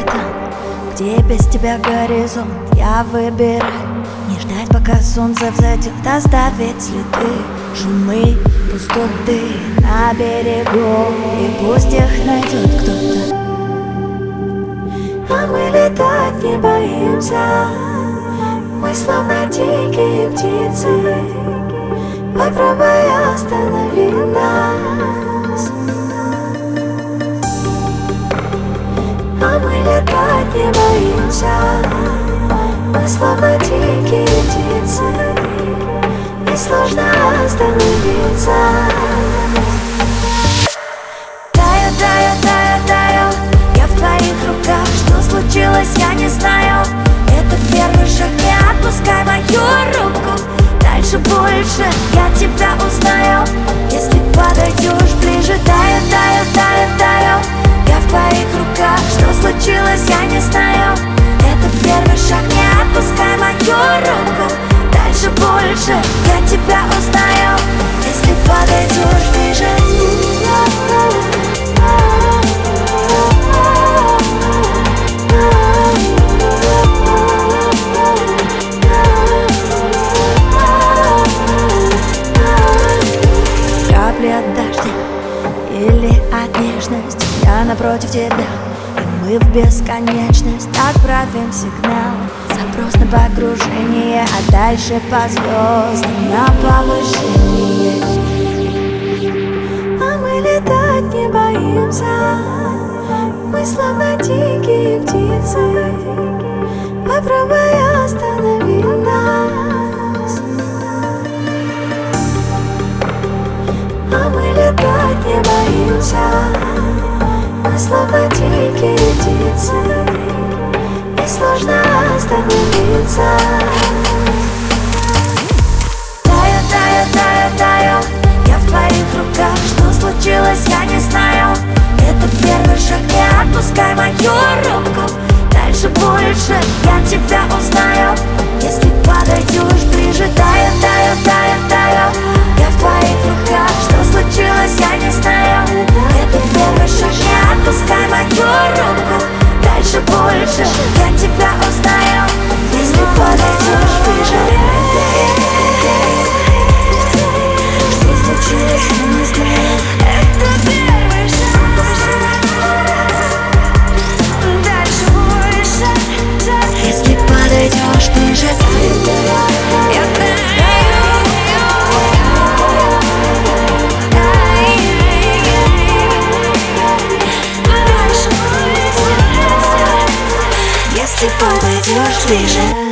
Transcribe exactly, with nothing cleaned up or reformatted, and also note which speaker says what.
Speaker 1: там, где без тебя горизонт. Я выбираю не ждать, пока солнце взойдет, оставить следы, шумы, пустоты на берегу, и пусть их найдет кто-то. А мы летать не боимся, мы словно дикие птицы. Попробуй останови нас. А мы летать не боимся, мы словно дикие птицы, и сложно остановиться. Таю, таю, таю, таю, я в твоих руках. Что случилось, я не знаю. Это первый шаг, не отпускай мою руку. Дальше больше я тебя узнаю, если подойдешь ближе. Таю, таю, таю, таю, я в твоих руках. Что случилось, я не знаю. Это первый шаг, не отпускай мою руку. Дальше больше я тебя узнаю, если подойдешь ближе. Капли от дождя или от нежности, я напротив тебя, и мы в бесконечность отправим сигнал. Запрос на погружение, а дальше по звездам на повышение. А мы летать не боимся, мы словно дикие птицы. Попробуй останови нас. А мы летать не боимся, мы словно дикие птицы, и сложно остановиться. Таю, таю, таю, таю, я в твоих руках. Что случилось, я не знаю. Это первый шаг, не отпускай мою руку. Дальше больше я тебя узнаю, если подойдешь ближе. Таю, таю, таю, таю, я в твоих руках. Что случилось, я не знаю. Это первый шаг, не отпускай мою руку. Дальше больше я тебя узнаю, если подойдешь ближе. Что случилось, я не знаю. Это первый шаг, дальше больше, если подойдешь ближе. Я если подойдешь ближе.